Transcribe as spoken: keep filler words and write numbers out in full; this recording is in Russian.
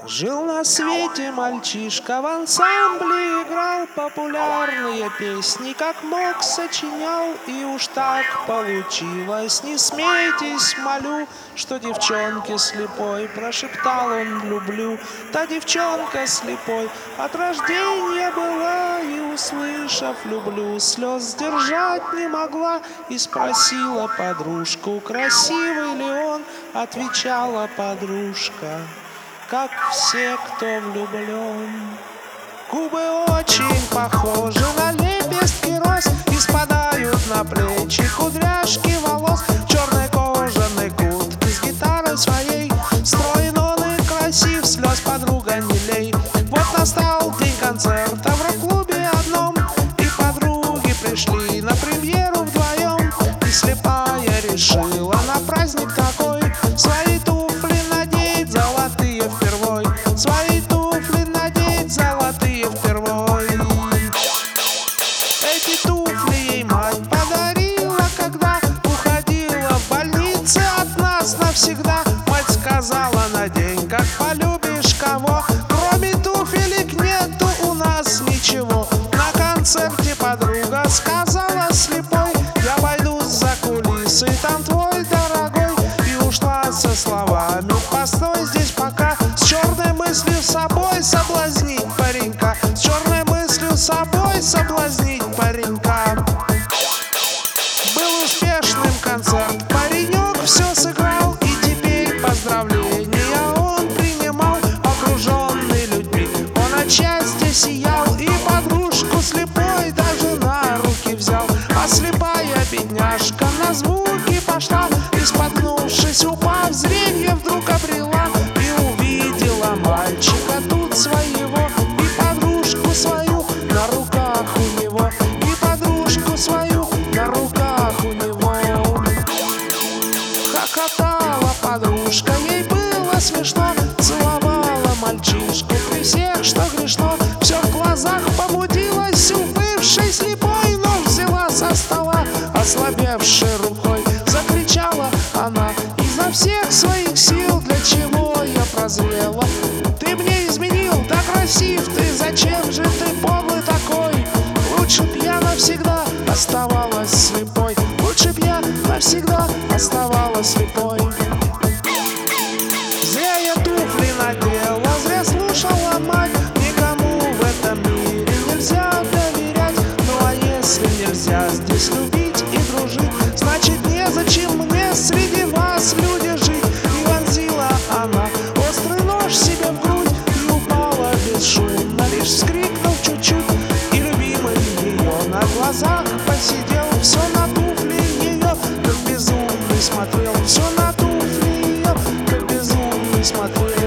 Жил на свете мальчишка, в ансамбле играл, популярные песни как мог сочинял. И уж так получилось, не смейтесь, молю, что девчонке слепой прошептал он «люблю». Та девчонка слепой от рождения была, и, услышав «люблю», слез сдержать не могла. И спросила подружку, красивый ли он. Отвечала подружка, как все, кто влюблен. Губы очень похожи на лепестки роз, и спадают на плечи кудряшки волос. В черной кожаной куртке с гитарой своей, стройен он и красив, слез подруга не лей. Вот настал день концерта в рок-клубе одном, и подруги пришли на премьеру вдвоем. И слепая решила на праздник такой свои туфли надеть золотые впервой, свои туфли надеть золотые впервой. Эти туфли ей мать подарила, когда уходила в больнице от нас навсегда. Мать сказала: надень, как полюбишь кого, кроме туфелек нету у нас ничего. На концерте подруга сказала слепой: я пойду за кулисы, там твой дорогой. И ушла со словами: постой здесь пока, с черной мыслью собой соблазнить паренька, с черной мыслью собой соблазнить паренька. Был успешным концерт, паренек все сыграл, и теперь поздравления он принимал. Окруженный людьми, он от счастья сиял, и подружку слепой даже на руки взял. А слепая бедняжка на звуки пошла, и, споткнувшись, упав, зрение вдруг обрела. И увидела мальчика тут своего, и подружку свою на руках у него, и подружку свою на руках у него. Хохотала подружка, ей было смешно, целовала мальчишку при всех, что грешно. Все в глазах помутилось у бывшей слепой, но взяла со стола ослабевшей рукой. Закричала она изо всех своих сил: для чего я прозрела? Ты мне изменил, так красив ты, зачем же ты подлый такой? Лучше б я навсегда оставалась слепой, лучше б я навсегда оставалась слепой. Зря я туфли надела, зря слушала мать. Никому в этом мире нельзя доверять. Ну а если нельзя здесь любить и дружить, значит незачем мне среди вас, люди, жить. И вонзила она острый нож себе в грудь, и упала бесшумно, лишь вскрикнув чуть-чуть. И любимый ее на глазах посидел, все на туфли ее, как безумный смотрел, все на туфли ее, как безумный смотрел.